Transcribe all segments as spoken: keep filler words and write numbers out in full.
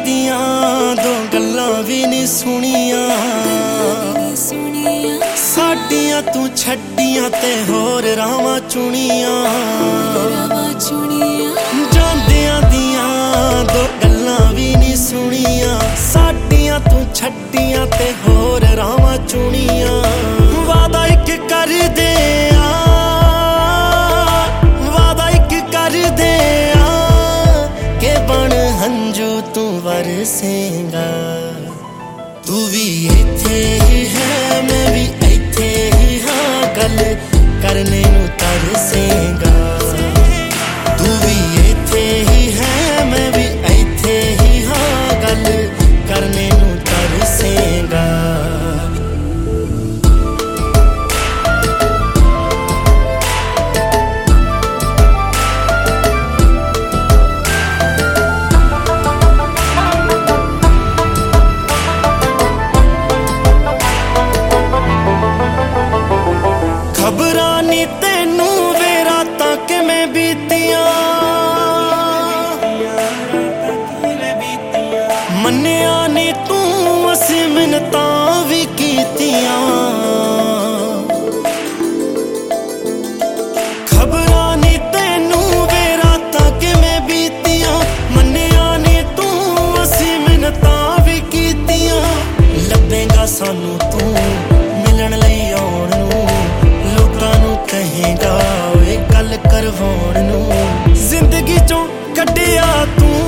ਦੀਆਂ ਦੋ ਗੱਲਾਂ ਵੀ ਨਹੀਂ ਸੁਣੀਆਂ, ਸਾਡੀਆਂ ਤੂੰ ਛੱਡੀਆਂ ਤੇ ਹੋਰ ਰਾਵਾਂ ਚੁਣੀਆਂ। ਜਾਂਦਿਆਂ ਦੀਆਂ ਦੋ ਗੱਲਾਂ ਵੀ ਨਹੀਂ ਸੁਣੀਆਂ, ਸਾਡੀਆਂ ਤੂੰ ਛੱਡੀਆਂ ਤੇ ਹੋਰ ਰਾਵਾਂ ਚੁਣੀਆਂ। ਵਾਦਾ ਇੱਕ ਕਰਦੇ ਆ, ਵਾਦਾ ਇੱਕ ਕਰਦੇ ਆ ਕਿ ਬਣ ਹੰਝੂ ਤੂੰ ਵਰਸੇਂਗਾ। ਤੂੰ ਵੀ ਇੱਥੇ ਹੀ ਹੈ ਮੈਂ ਵੀ ਇੱਥੇ ਹੀ ਹਾਂ, ਗੱਲ ਕਰਨੇ ਨੂੰ ਤਰਸੇਂਗਾ। ਤੂੰ ਵੀ ਇੱਥੇ ਹੀ ਹੈ ਮੈਂ ਵੀ ਇੱਥੇ ਹੀ ਹਾਂ, ਗੱਲ ਕਰਨੇ ਨੂੰ ਤਰਸੇਂਗਾ। ਖਬਰਾਂ ਨੀ ਤੈਨੂੰ ਵੇ ਰਾਤਾਂ ਕਿਵੇਂ ਬੀਤੀਆਂ, ਮੰਨਿਆ ਨੀ ਤੂੰ ਅਸੀਂ ਮਿੰਨਤਾਂ ਵੀ ਕੀਤੀਆਂ। ਖਬਰਾਂ ਨੀ ਤੈਨੂੰ ਵੇ ਰਾਤਾਂ ਕਿਵੇਂ ਬੀਤੀਆਂ, ਮੰਨਿਆ ਨੀ ਤੂੰ ਅਸੀਂ ਮਿੰਨਤਾਂ ਵੀ ਕੀਤੀਆਂ। ਲੱਭੇਂਗਾ ਸਾਨੂੰ ਤੂੰ ਮਿਲਣ ਲਈ ਆਉਣ ਨੂੰ, ਲੋਕਾਂ ਨੂੰ ਕਹੇਗਾ ਓਏ ਗੱਲ ਕਰਵਾਉਣ ਨੂੰ। ਜ਼ਿੰਦਗੀ ਚੋਂ ਕੱਢਿਆ ਤੂੰ,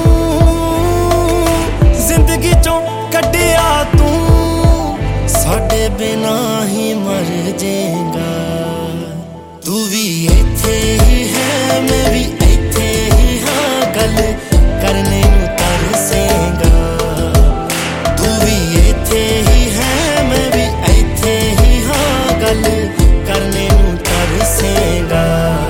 ਜ਼ਿੰਦਗੀ ਚੋਂ ਕੱਢਿਆ ਤੂੰ, ਸਾਡੇ ਬਿਨਾਂ ਹੀ ਮਰ ਜਾਏਗਾ। ਤੂੰ ਵੀ ਇੱਥੇ ਹੀ ਹੈ ਮੈਂ ਵੀ ਇੱਥੇ ਹੀ ਹਾਂ, ਗੱਲ ਕਰਨੇ ਨੂੰ ਤਰਸੇਂਗਾ। ਤੂੰ ਵੀ ਇੱਥੇ ਹੀ ਹੈ ਮੈਂ ਵੀ ਇੱਥੇ ਹੀ ਹਾਂ, ਗੱਲ ਕਰਨੇ ਨੂੰ ਤਰਸੇਂਗਾ।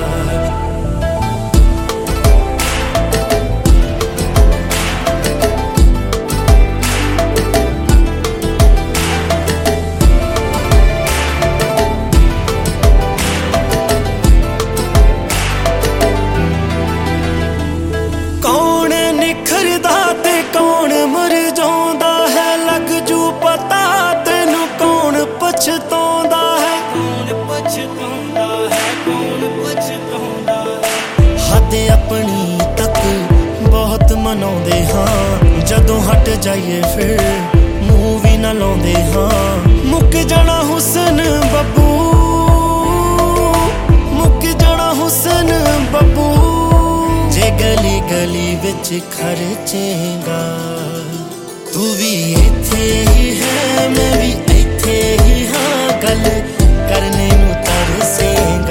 ਕੌਣ ਨਿਖਰਦਾ ਤੇ ਕੌਣ ਮੁਰਝਾਉਂਦਾ ਹੈ, ਲੱਗ ਜੂ ਪਤਾ ਤੈਨੂੰ ਕੌਣ ਪਛਤਾਉਂਦਾ ਹੈ। ਕੌਣ ਪਛਤਾਉਂਦਾ ਹੈ, ਕੌਣ ਪਛਤਾਉਂਦਾ ਹੈ। ਹੱਦ ਆਪਣੀ ਤੱਕ ਬਹੁਤ ਮਨਾਉਂਦੇ ਹਾਂ, ਜਦੋਂ ਹਟ ਜਾਈਏ ਫਿਰ ਮੂੰਹ ਵੀ ਨਾ ਲਾਉਂਦੇ ਹਾਂ। ਮੁੱਕ ਜਾਣਾ ਹੁਸਨ ਬੱਬੂ, ਮੁੱਕ ਜਾਣਾ ਹੁਸਨ ਬੱਬੂ, ਜੇ ਗਲੀ ਗਲੀ ਵਿੱਚ ਖਰਚੇਂਗਾ। ਤੂੰ ਵੀ ਇੱਥੇ ਹੀ ਹੈ ਮੈਂ ਵੀ ਇੱਥੇ ਹੀ ਹਾਂ, ਗੱਲ ਕਰਨੇ ਨੂੰ ਤਰਸੇਂਗਾ।